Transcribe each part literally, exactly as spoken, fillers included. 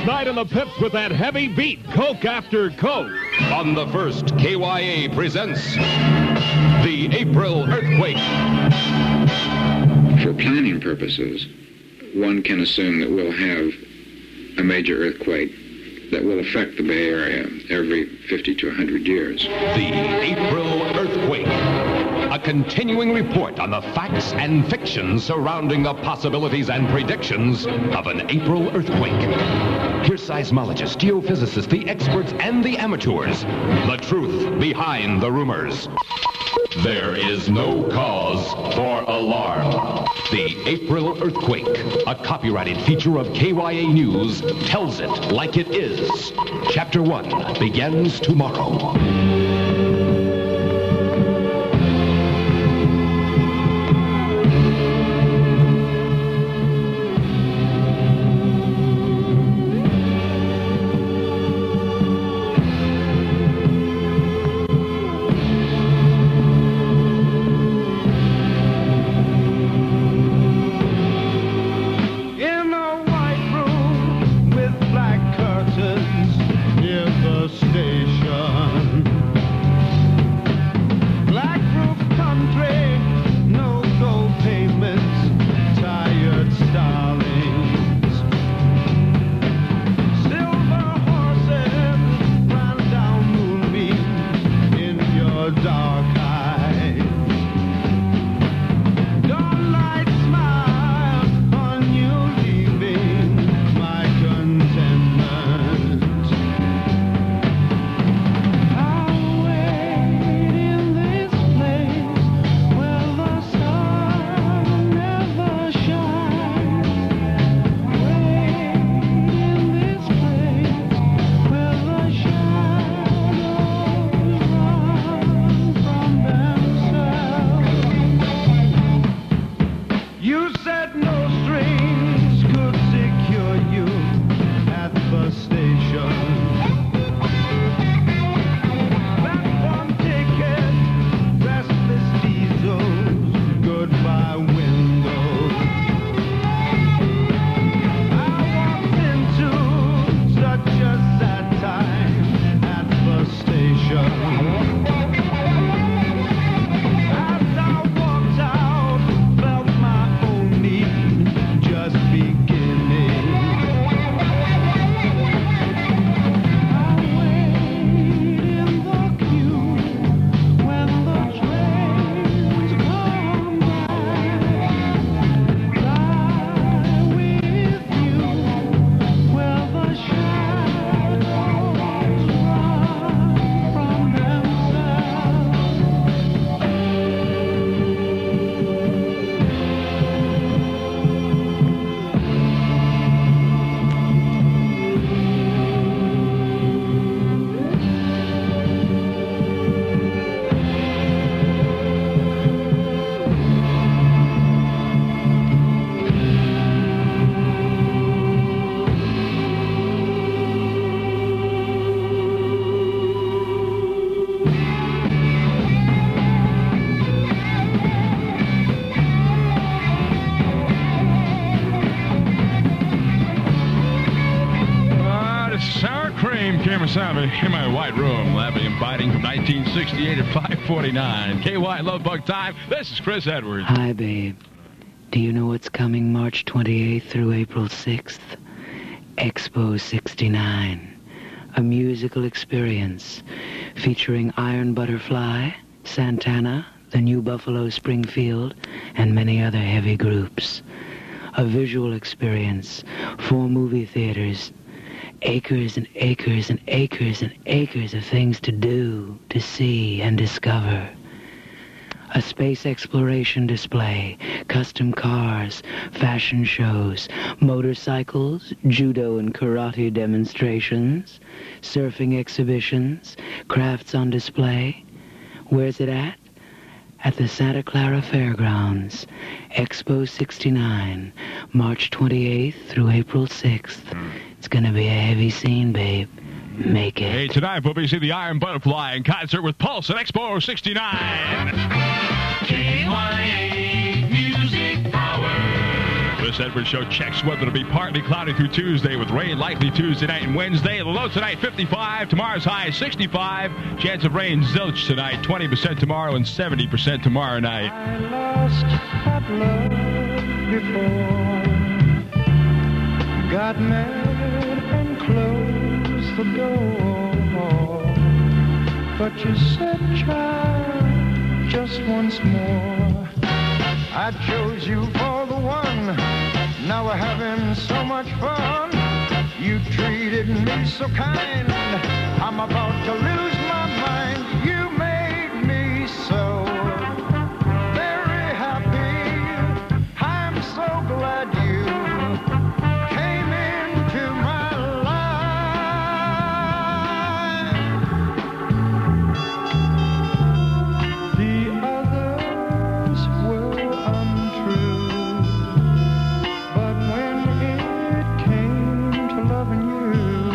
last night in the pits with that heavy beat, Coke after Coke. On the first, K Y A presents the April Earthquake. For planning purposes, one can assume that we'll have a major earthquake that will affect the Bay Area every fifty to one hundred years. The April Earthquake. A continuing report on the facts and fictions surrounding the possibilities and predictions of an April earthquake. Here's seismologists, geophysicists, the experts, and the amateurs. The truth behind the rumors. There is no cause for alarm. The April Earthquake, a copyrighted feature of K Y A News, tells it like it is. Chapter one begins tomorrow. In my white room, laughing and biting from nineteen sixty-eight at five forty-nine. K Y Love Bug Time. This is Chris Edwards. Hi, babe. Do you know what's coming March twenty-eighth through April sixth? Expo sixty-nine. A musical experience featuring Iron Butterfly, Santana, the New Buffalo Springfield, and many other heavy groups. A visual experience, four movie theaters, acres and acres and acres and acres of things to do, to see, and discover. A space exploration display, custom cars, fashion shows, motorcycles, judo and karate demonstrations, surfing exhibitions, crafts on display. Where's it at? At the Santa Clara Fairgrounds. Expo sixty-nine, March twenty-eighth through April sixth. It's gonna be a heavy scene, babe. Make it. Hey, tonight we'll be seeing the Iron Butterfly in concert with Pulse at Expo sixty-nine. K Y A Music Power. The Chris Edwards Show checks weather to be partly cloudy through Tuesday with rain likely Tuesday night and Wednesday. The low tonight, fifty-five. Tomorrow's high, sixty-five. Chance of rain, zilch tonight, twenty percent tomorrow and seventy percent tomorrow night. I lost that love before. Got mad and closed the door. But you said, child, just once more. I chose you for the one. Now we're having so much fun. You treated me so kind. I'm about to lose my mind. You made me so very happy. I'm so glad you came into my life. The others were untrue, but when it came to loving you,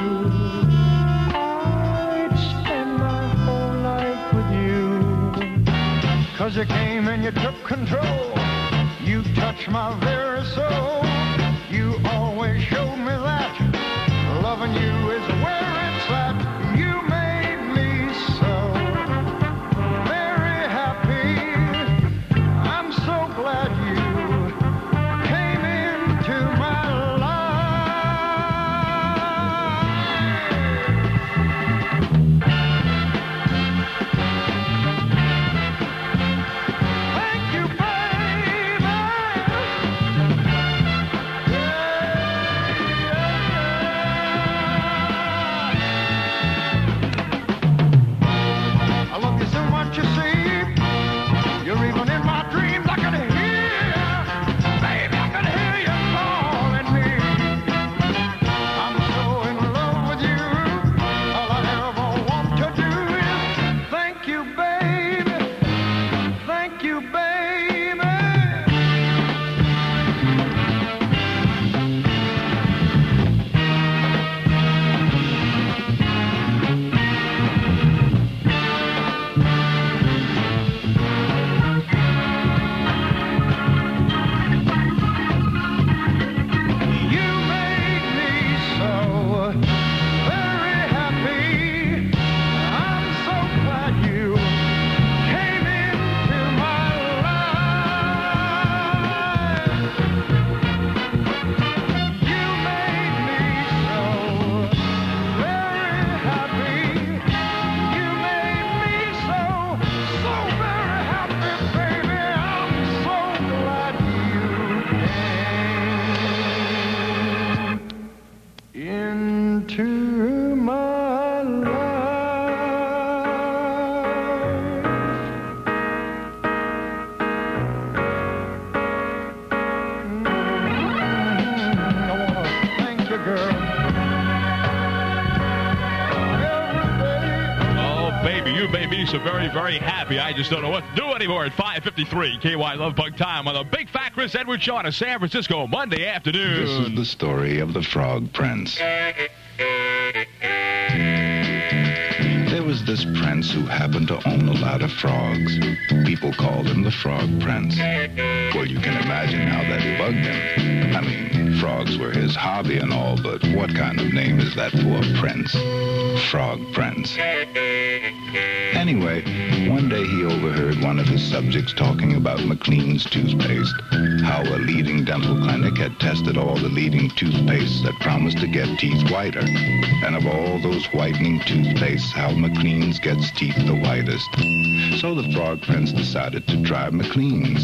I'd spend my whole life with you. 'Cause you came and you took control. You touched my very soul. You always showed me that loving you is where it's at. You made me so very happy. I'm so glad you came into my life. Thank you, baby. I love you so much, you see. You're even in my dreams. I can hear, baby, I can hear you calling me. I'm so in love with you. All I ever want to do is thank you, baby. Thank you, baby. You made me so very happy. I'm so glad you came into my life. You made me so very happy. You made me so, so very happy, baby. I'm so glad you came into my life. Thank you, girl. Every day. Oh, baby, you made me so very, very happy. I just don't know what to do anymore at five fifty-three K Y Love Bug Time on the Big Fat Chris Edwards Show on a San Francisco Monday afternoon. This is the story of the Frog Prince. There was this prince who happened to own a lot of frogs. People called him the Frog Prince. Well, you can imagine how that bugged him. I mean, frogs were his hobby and all, but what kind of name is that for a prince? Frog Prince. Anyway, one day he overheard one of his subjects talking about McLean's toothpaste, how a leading dental clinic had tested all the leading toothpastes that promised to get teeth whiter. And of all those whitening toothpastes, how McLean's gets teeth the whitest. So the Frog Prince decided to try McLean's.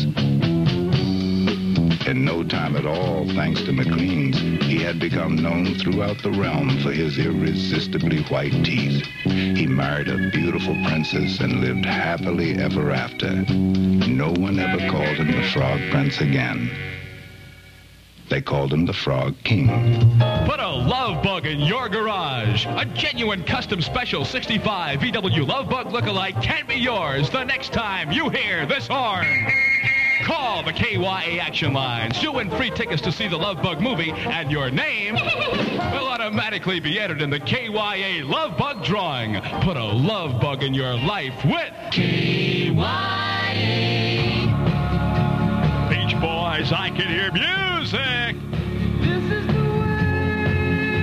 In no time at all, thanks to McLean's, he had become known throughout the realm for his irresistibly white teeth. He married a beautiful princess and lived happily ever after. No one ever called him the Frog Prince again. They called him the Frog King. Put a Love Bug in your garage. A genuine custom special sixty-five V W Love Bug lookalike can be yours the next time you hear this horn. Call the K Y A Action Line. Sue win free tickets to see the Love Bug movie, and your name will automatically be entered in the K Y A Love Bug drawing. Put a Love Bug in your life with K Y A. Beach Boys. Here's I Can Hear Music. This is the way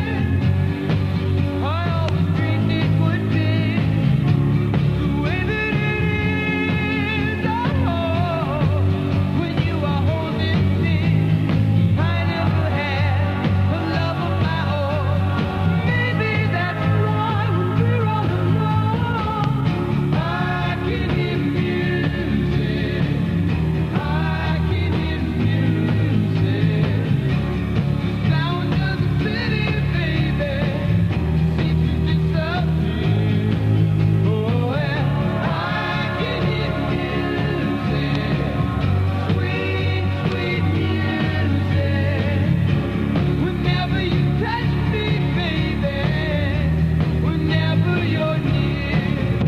I always dreamed it would be. The way that it is, oh, when you are holding me. I never had a love of my own. Maybe that's why when we're all alone, I can hear music. I can hear music. The sound of the city, baby, seems to disappear. Oh, and I can hear music. Sweet, sweet music. Whenever you touch me, baby, whenever you're near,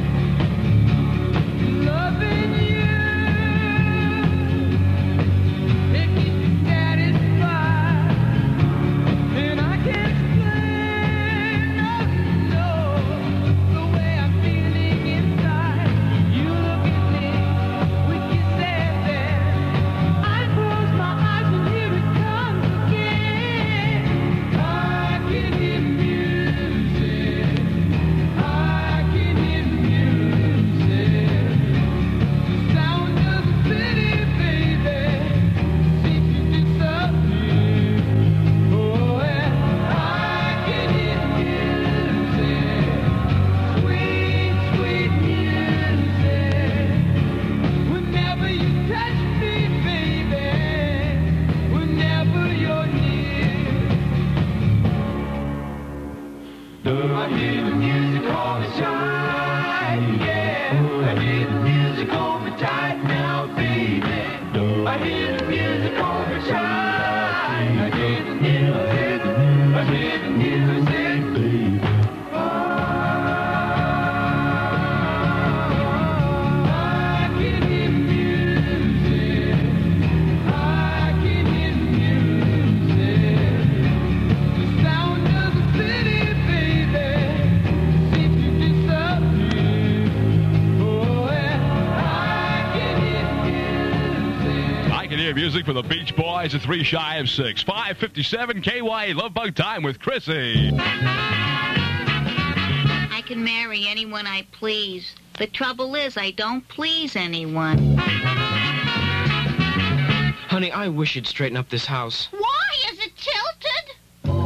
loving you, it keeps me satisfied, and I can't explain, no, no, the way I'm feeling inside. You look at me with kisses there. I close my eyes and here it comes again. I can hear music. I can hear music. The sound of the city, baby, seems to disappear. Oh, and I can hear music. Sweet, sweet music. Whenever you touch me, baby, whenever you're near. I hear the music all the time, yeah. I hear the music all the time now, baby. I hear the music all the time. I hear the music, I hear the music, baby. I can hear music. I can hear music. The sound of the city, baby, seems to disappear. Oh, and I can hear music. I Can Hear Music for the Beach Boys at three shy of six. five fifty-seven K Y A Love Bug Time with Chrissy. I can marry anyone I please. The trouble is, I don't please anyone. Honey, I wish you'd straighten up this house. Why? Is it tilted?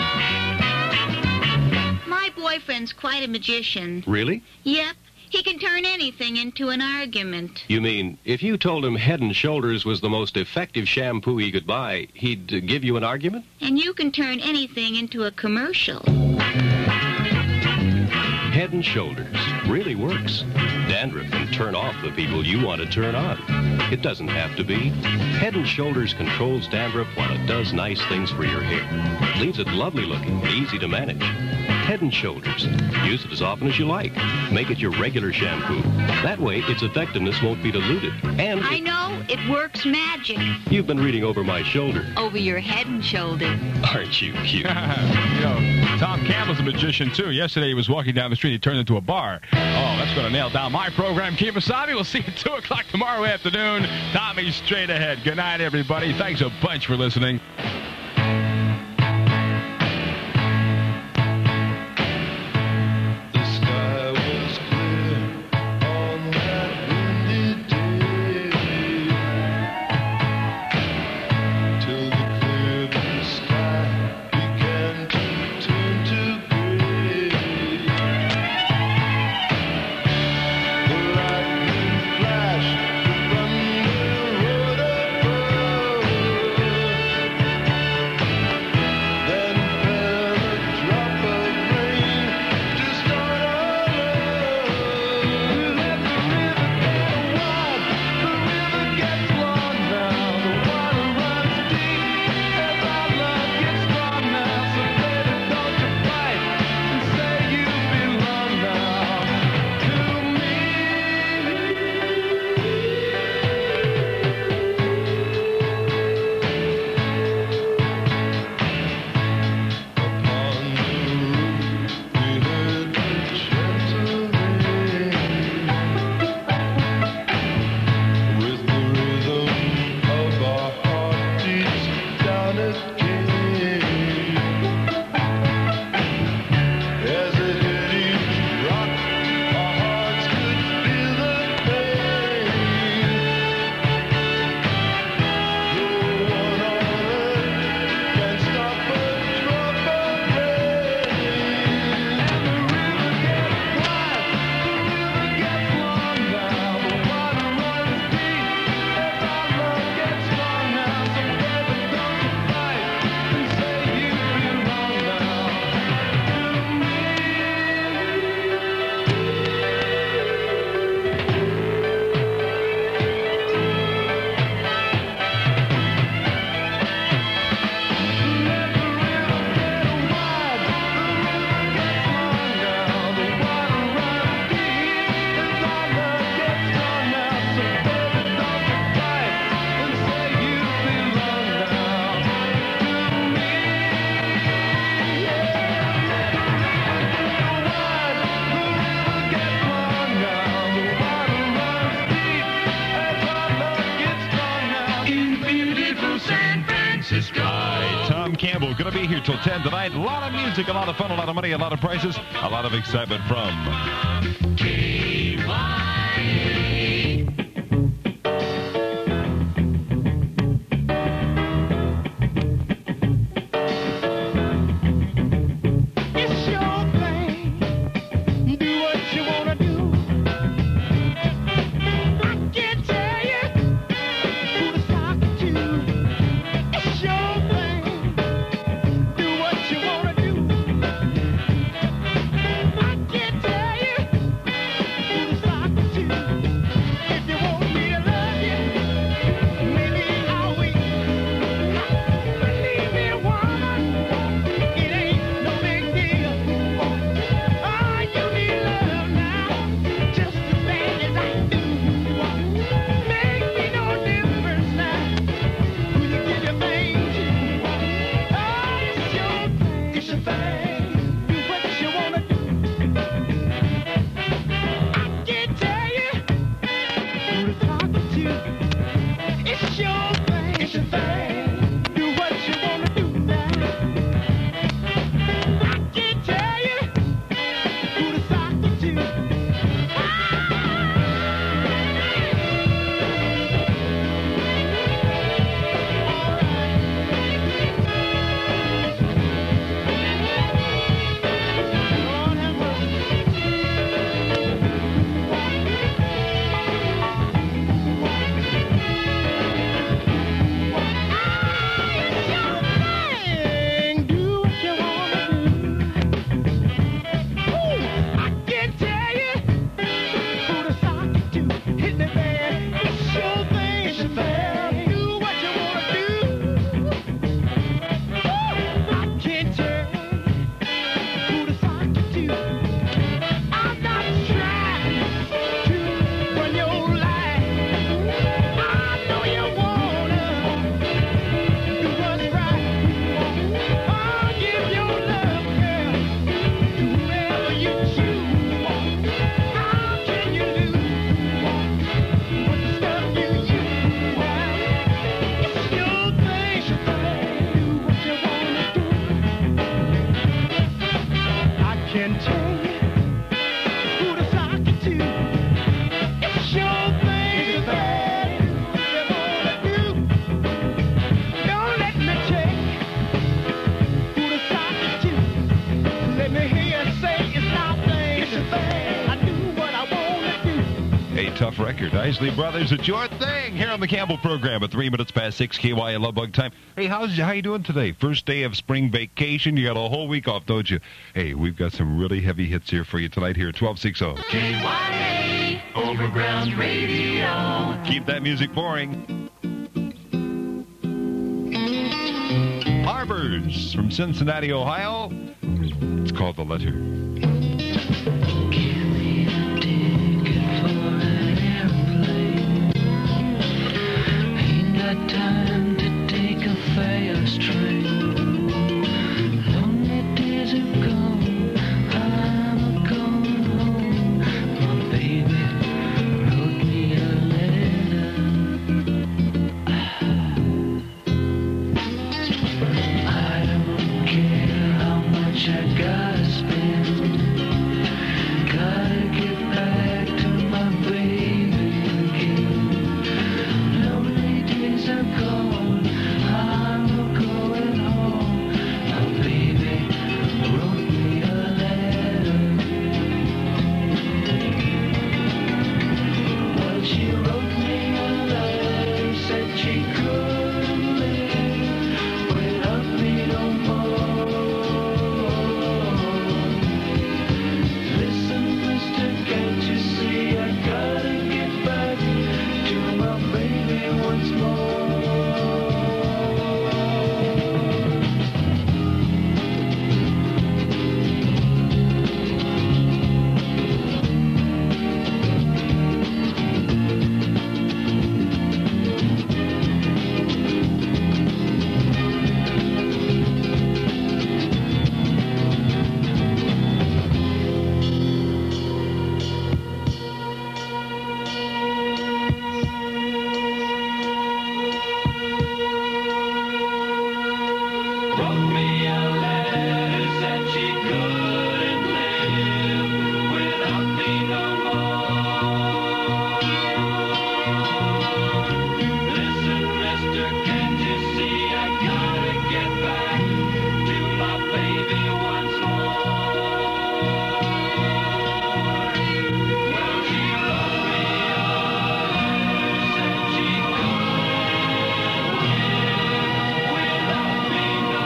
My boyfriend's quite a magician. Really? Yep. He can turn anything into an argument. You mean, if you told him Head and Shoulders was the most effective shampoo he could buy, he'd uh, give you an argument? And you can turn anything into a commercial. Head and Shoulders really works. Dandruff can turn off the people you want to turn on. It doesn't have to be. Head and Shoulders controls dandruff while it does nice things for your hair. Leaves it lovely looking, easy to manage. Head and Shoulders. Use it as often as you like. Make it your regular shampoo. That way, its effectiveness won't be diluted. And I know. It works magic. You've been reading over my shoulder. Over your head and shoulder. Aren't you cute? You know, Tom Campbell's a magician, too. Yesterday, he was walking down the street. He turned into a bar. Oh, that's going to nail down my program. Keep Wasabi. We'll see you at two o'clock tomorrow afternoon. Tommy's straight ahead. Good night, everybody. Thanks a bunch for listening. Jim Campbell. Going to be here till ten tonight. A lot of music, a lot of fun, a lot of money, a lot of prizes, a lot of excitement from K Y E. It's your thing. Do what you wanna do. I can't tell you who to talk to. It's your thing. Do what you wanna do. I can't tell you who to talk to. If you want me to love you, maybe I'll wait. Believe me, woman, it ain't no big deal. Oh, you need love now, just as bad as I do. Make me no difference now who you give your thing to. Oh, it's your thing, it's your thing. Do what you wanna do. I can't tell you who to talk to. It's your thing, it's your thing. Do what you wanna do now. I can't tell you who to talk to. Lord have mercy. It's your thing. Do what you wanna do. Ooh, I can't tell you who to talk to. Hit me, man. It's your thing. It's your thing. Do what you wanna do. Ooh, I can't tell who to talk to. I'm not trying to run your life. I know you wanna do what's right. I'll give your love, girl, to whoever you choose. How can you lose with the stuff you use? It's your thing, it's your thing. Do what you wanna do. I can tell you who to talk to. It's your thing, it's your thing. Do what you wanna do. Don't let me tell you who to talk to. Let me hear you say it's my thing, it's your thing. I do what I wanna do. A tough record. Isley Brothers, it's your thing here on the Campbell program at three minutes past six K Y L Love Bug time. Hey, how's how you doing today? First day of spring vacation. You got a whole week off, don't you? Hey, we've got some really heavy hits here for you tonight here at twelve sixty. K Y A Overground Radio. Keep that music boring. Harbors from Cincinnati, Ohio. It's called The Letter. Give me a ticket for an airplane. Ain't got time to take a fast train. Lonely days are gone, I'm a going home. My baby wrote me a letter. I don't care how much I gotta spend. Gotta get back to my baby again. Lonely days are gone, I'm going home. My baby wrote me a letter. Well, she wrote me a letter, said she couldn't live without me no more. wrote me a letter, said she couldn't live without me no more. Listen, mister, can't you see I gotta get back to my baby once more? Well, she wrote me a letter, said she couldn't live without me no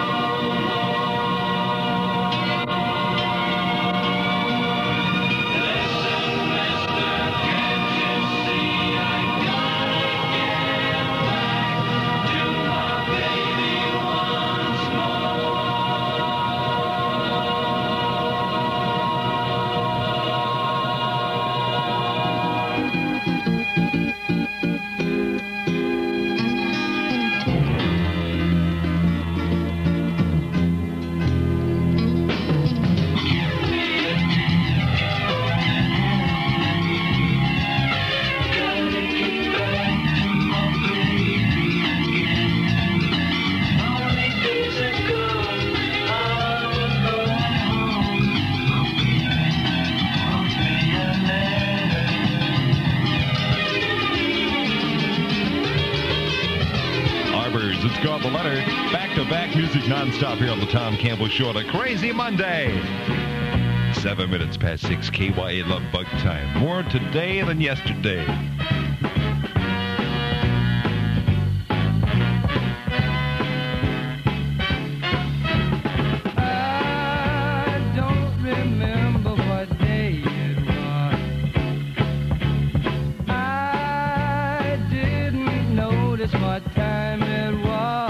Arbors, it's called The Letter. Back-to-back music nonstop here on the Tom Campbell Show on a crazy Monday. Seven minutes past six, K Y A Love Bug Time. More today than yesterday. I don't remember what day it was. I didn't notice what time it was.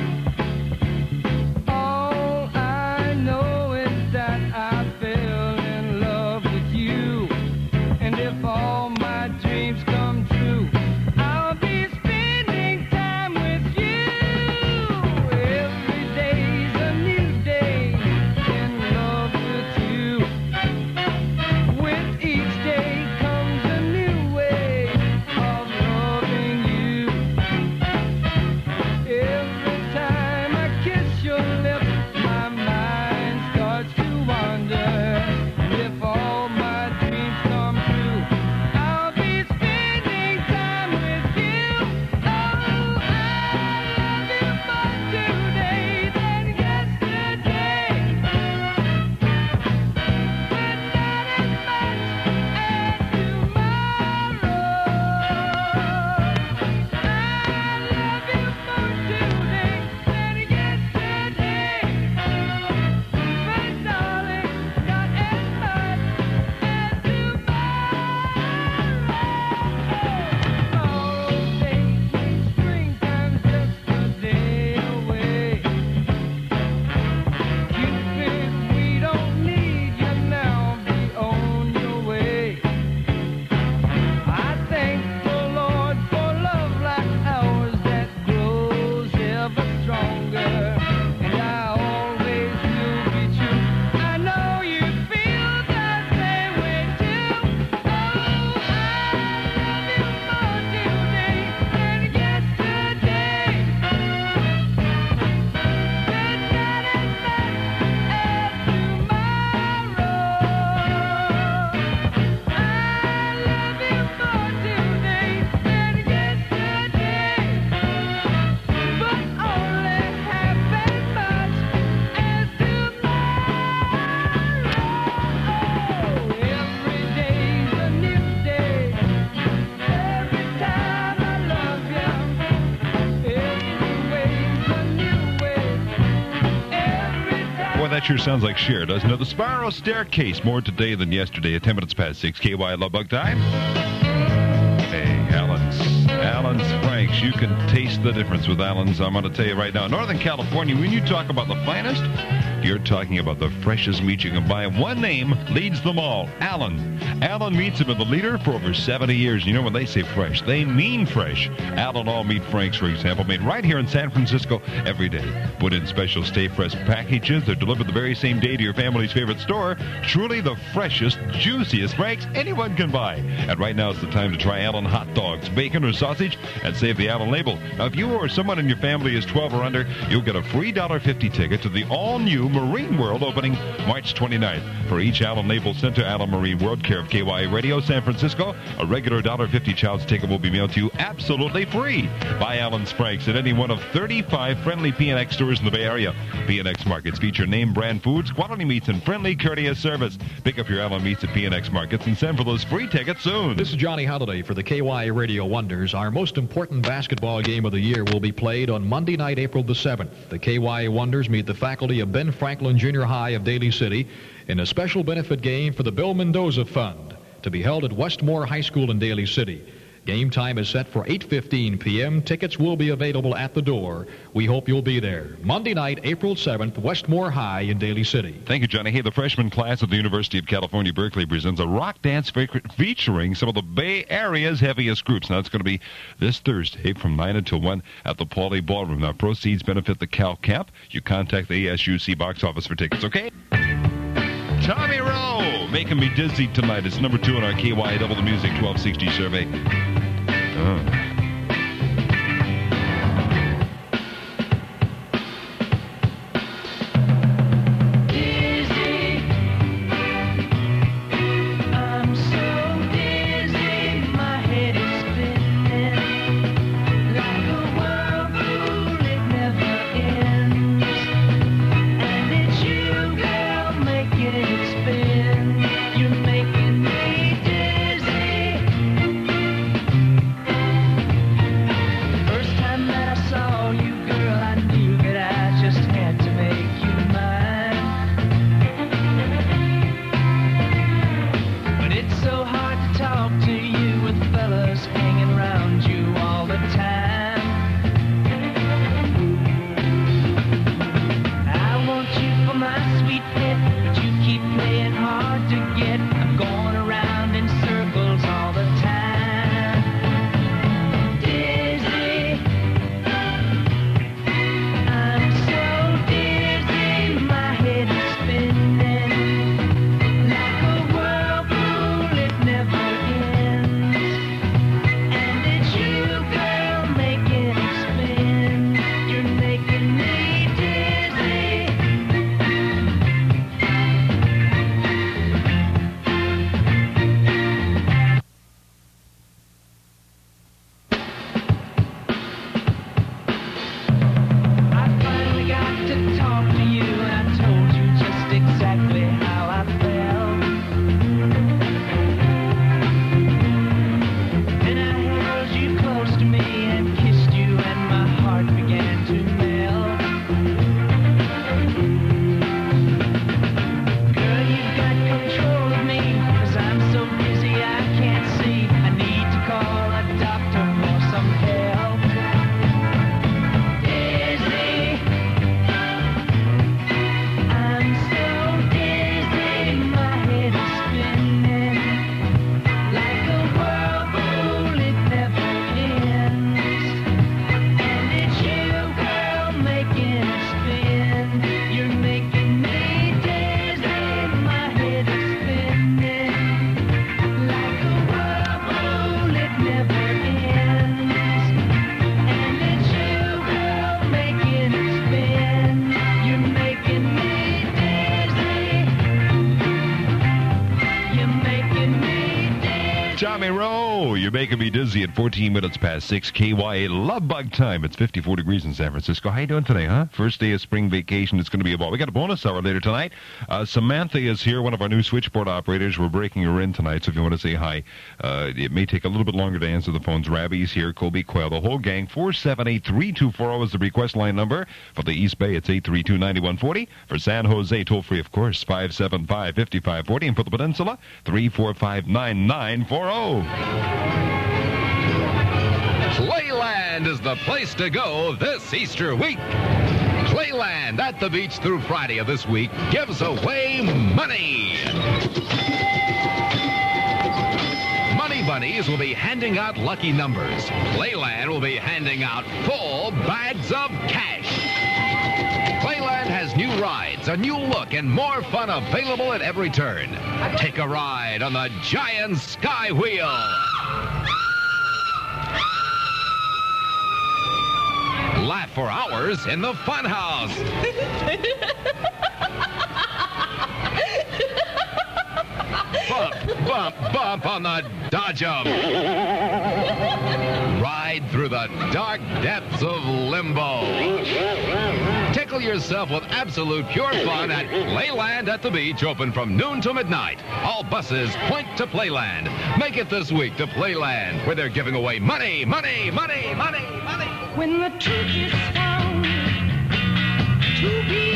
All I know is that I fell in love with you. And if all my dreams come true, I'll be spending time with you. Every day's a new day in love with you. With each day comes a new way of loving you. Every time I kiss your lips, my mind starts to wander. And if all my dreams come true, I'll be spending time with you. Oh, I love you more today than yesterday. But not as much as tomorrow. I love you more today than yesterday. But darling, not as much as tomorrow. Days when springtime's just a day away. Cupid, we don't need you now. Be on your way. I thank the Lord for love like ours that grows ever stronger. And I always will be true. I know you feel the same way too. Oh, I love you more today than yesterday. But not as much as Boy, that sure sounds like Cher, doesn't it? The Spiral Staircase, more today than yesterday at ten minutes past six, K Y Love Bug Time. Hey, Allen's. Allen's Franks. You can taste the difference with Allen's. I'm going to tell you right now. Northern California, when you talk about the finest, You're talking about the freshest meat you can buy. One name leads them all, Allen. Allen Meats have been the leader for over seventy years. You know, when they say fresh, they mean fresh. Allen All Meat Franks, for example, made right here in San Francisco every day. Put in special Stay Fresh packages. They're delivered the very same day to your family's favorite store. Truly the freshest, juiciest Franks anyone can buy. And right now is the time to try Allen hot dogs, bacon, or sausage, and save the Allen label. Now, if you or someone in your family is twelve or under, you'll get a free one dollar fifty ticket to the all-new Marine World opening March twenty-ninth. For each Allen label sent to Allen Marine World, care of K Y A Radio, San Francisco, a regular one dollar fifty child's ticket will be mailed to you absolutely free. Buy Allen's Franks at any one of thirty-five friendly P N X stores in the Bay Area. P N X markets feature name brand foods, quality meats, and friendly, courteous service. Pick up your Allen meats at P N X markets and send for those free tickets soon. This is Johnny Holiday for the K Y A Radio Wonders. Our most important basketball game of the year will be played on Monday night, April the seventh. The K Y A Wonders meet the faculty of Ben Franklin Junior High of Daly City in a special benefit game for the Bill Mendoza Fund to be held at Westmore High School in Daly City. Game time is set for eight fifteen p.m. Tickets will be available at the door. We hope you'll be there. Monday night, April seventh, Westmore High in Daly City. Thank you, Johnny. Hey, the freshman class at the University of California, Berkeley presents a rock dance fe- featuring some of the Bay Area's heaviest groups. Now, it's going to be this Thursday from nine until one at the Pauley Ballroom. Now, proceeds benefit the Cal Camp. You contact the A S U C box office for tickets, okay? Tommy Rowe, making me dizzy tonight. It's number two in our K Y A Double the Music twelve sixty survey. Oh. You're making me dizzy at fourteen minutes past six. K Y A Love Bug time. It's fifty-four degrees in San Francisco. How you doing today, huh? First day of spring vacation. It's going to be a ball. We got a bonus hour later tonight. Uh, Samantha is here, one of our new switchboard operators. We're breaking her in tonight, so if you want to say hi, uh, it may take a little bit longer to answer the phones. Rabbi's here, Colby Quayle, the whole gang. four seven eight, three two four zero is the request line number. For the East Bay, it's eight three two, nine one four zero. For San Jose, toll free, of course, five seven five, five five four zero. And for the Peninsula, three four five, nine nine four zero. Playland is the place to go this Easter week. Play Playland at the beach through Friday of this week gives away money. Money Bunnies will be handing out lucky numbers. Playland will be handing out full bags of cash. Playland has new rides, a new look, and more fun available at every turn. Take a ride on the Giant Sky Wheel. Laugh for hours in the Funhouse. Bump, bump, bump on the Dodge-em. Ride through the dark depths of limbo. Tickle yourself with absolute pure fun at Playland at the beach, open from noon to midnight. All buses point to Playland. Make it this week to Playland, where they're giving away money, money, money, money, money. When the truth is found to be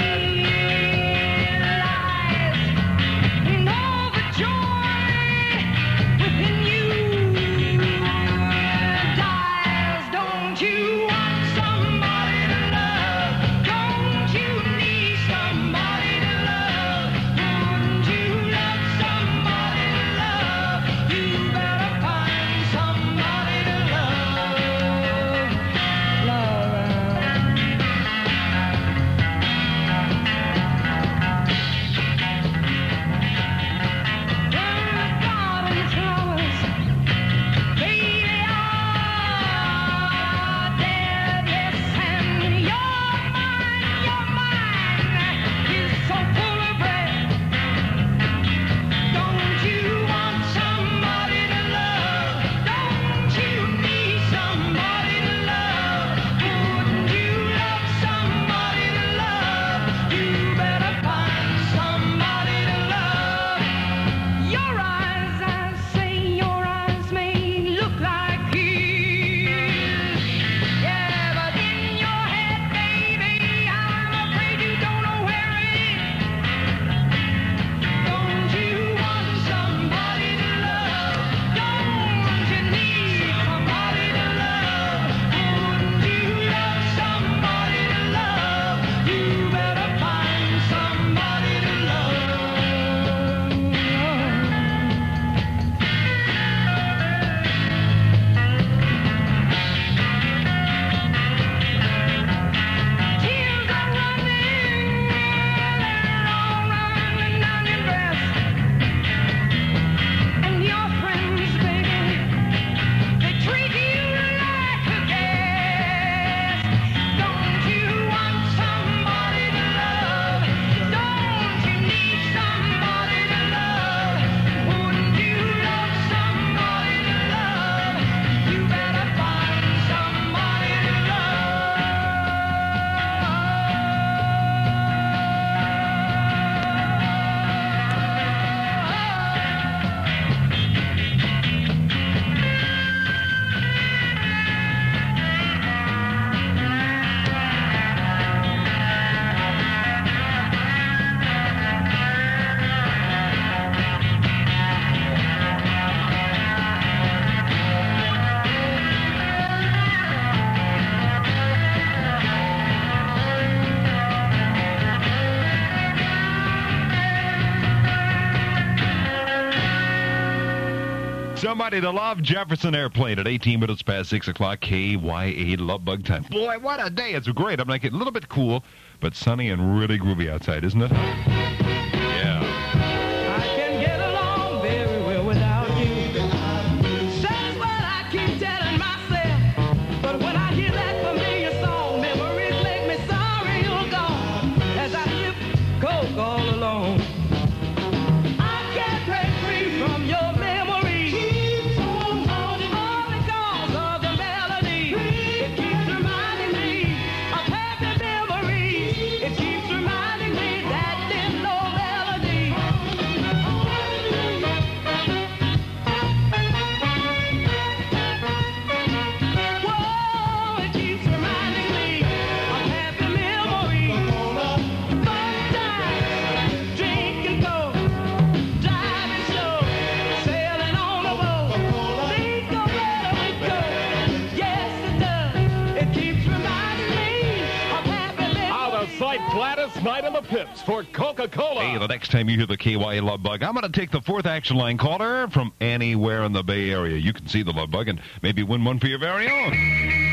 Somebody to Love, Jefferson Airplane at eighteen minutes past six o'clock, K Y A Love Bug Time. Boy, what a day. It's great. I'm like, a little bit cool, but sunny and really groovy outside, isn't it? Yeah. I can get along very well without you. That's what I keep telling myself. But when I hear that familiar song, memories make me sorry you're gone. As I live cold all alone, I can't break free from your memory. All because of the melody. It keeps reminding me of happy memories. It keeps reminding me that there's no melody. Whoa, it keeps reminding me of happy memories. Fun times, dreams night in the pits for Coca-Cola. Hey, the next time you hear the K Y A Love Bug, I'm going to take the fourth action line caller from anywhere in the Bay Area. You can see the Love Bug and maybe win one for your very own.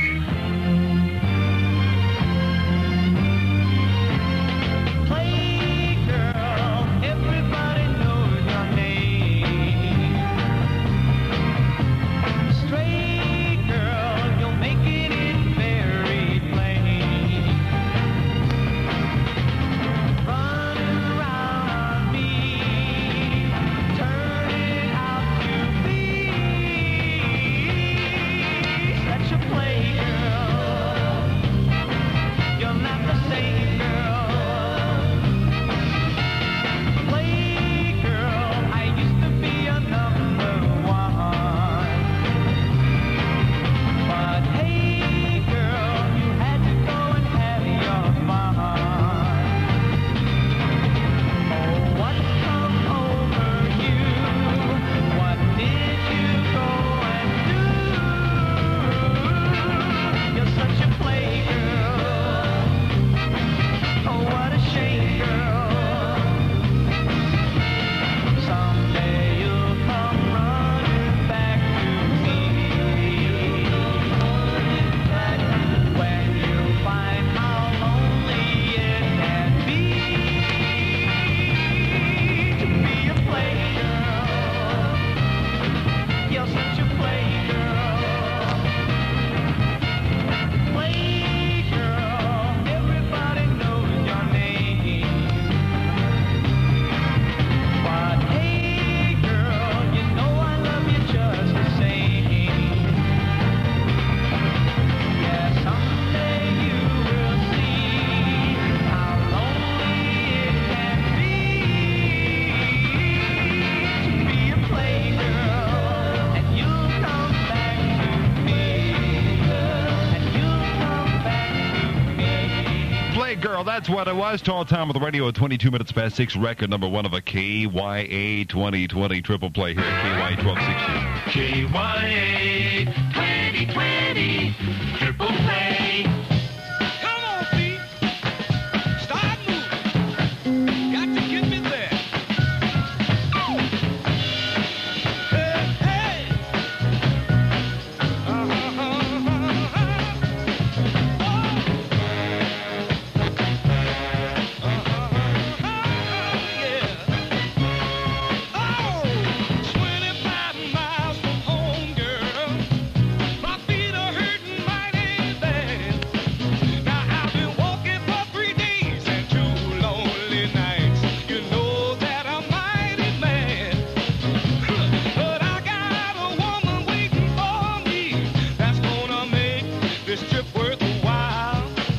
Girl, that's what it was. Tall time of the radio at twenty-two minutes past six. Record number one of a K Y A twenty twenty triple play here at K Y A twelve sixty. K Y A twenty twenty triple play. Come on, feet. Start moving. Got to get me there. Hey, hey. Uh-huh.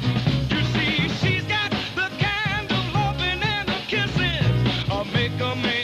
Make a man.